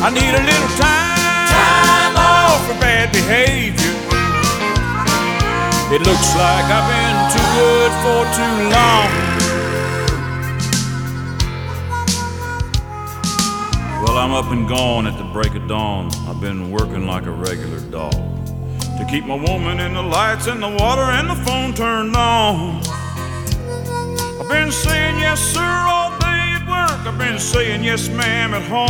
I need a little time off for bad behavior. It looks like I've been too good for too long. Well, I'm up and gone at the break of dawn. I've been working like a regular dog to keep my woman and the lights and the water and the phone turned on. I've been saying yes sir all day at work. I've been saying yes ma'am at home.